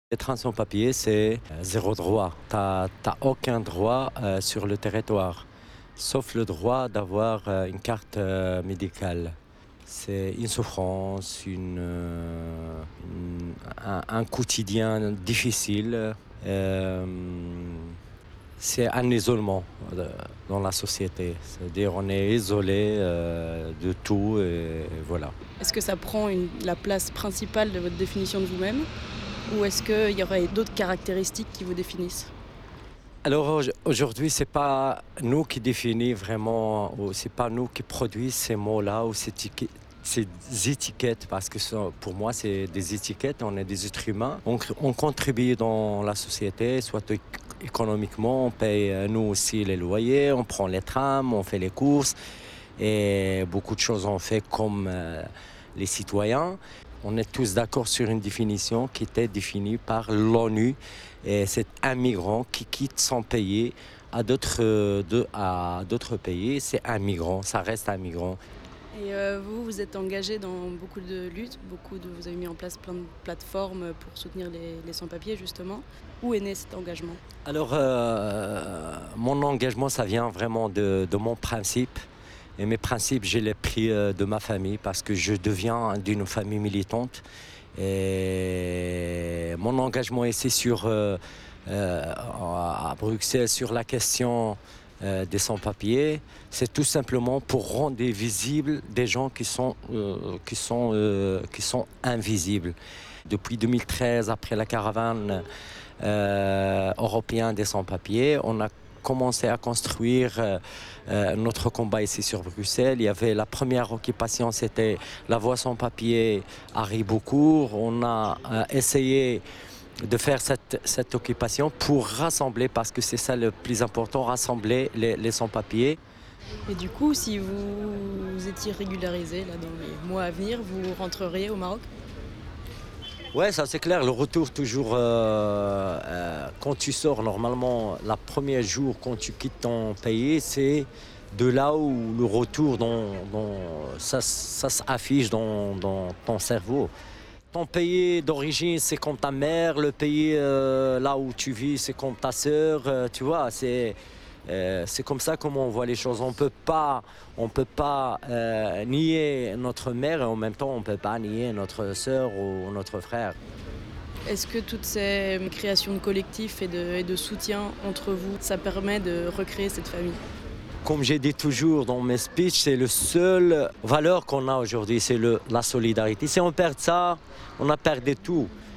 Être un sans-papier, c'est zéro droit. Tu n'as aucun droit sur le territoire, sauf le droit d'avoir une carte médicale. C'est une souffrance, un quotidien difficile. Euh, c'est un isolement dans la société. C'est-à-dire on est isolé de tout et voilà. Est-ce que ça prend la place principale de votre définition de vous-même ou est-ce qu'il y aurait d'autres caractéristiques qui vous définissent? Alors aujourd'hui, c'est pas nous qui définissons vraiment, ou c'est pas nous qui produisons ces mots-là ou ces étiquettes, parce que pour moi, c'est des étiquettes, on est des êtres humains. On contribue dans la société, soit économiquement, on paye nous aussi les loyers, on prend les trams, on fait les courses et beaucoup de choses on fait comme les citoyens. On est tous d'accord sur une définition qui était définie par l'ONU. Et c'est un migrant qui quitte son pays à d'autres pays. C'est un migrant, ça reste un migrant. Et vous êtes engagé dans beaucoup de luttes, vous avez mis en place plein de plateformes pour soutenir les sans-papiers justement. Où est né cet engagement? Alors, mon engagement, ça vient vraiment de mon principe. Et mes principes, je les pris de ma famille parce que je deviens d'une famille militante. Et mon engagement ici à Bruxelles sur la question des sans-papiers, c'est tout simplement pour rendre visibles des gens qui sont invisibles. Depuis 2013, après la caravane européenne des sans-papiers, on a commencé à construire notre combat ici sur Bruxelles. Il y avait la première occupation, c'était la voie sans papier à Ribeaucourt. On a essayé de faire cette occupation pour rassembler, parce que c'est ça le plus important, rassembler les sans-papiers. Et du coup, si vous étiez régularisé là, dans les mois à venir, vous rentreriez au Maroc? Ouais, ça c'est clair. Le retour toujours, quand tu sors normalement, le premier jour quand tu quittes ton pays, c'est de là où le retour ça s'affiche dans ton cerveau. Ton pays d'origine, c'est comme ta mère. Le pays là où tu vis, c'est comme ta sœur. Tu vois, c'est comme ça comment on voit les choses. On peut pas nier notre mère et en même temps on peut pas nier notre sœur ou notre frère. Est-ce que toutes ces créations de collectifs et de soutien entre vous, ça permet de recréer cette famille? Comme j'ai dit toujours dans mes speeches, c'est le seul valeur qu'on a aujourd'hui, c'est la solidarité. Si on perd ça, on a perdu tout.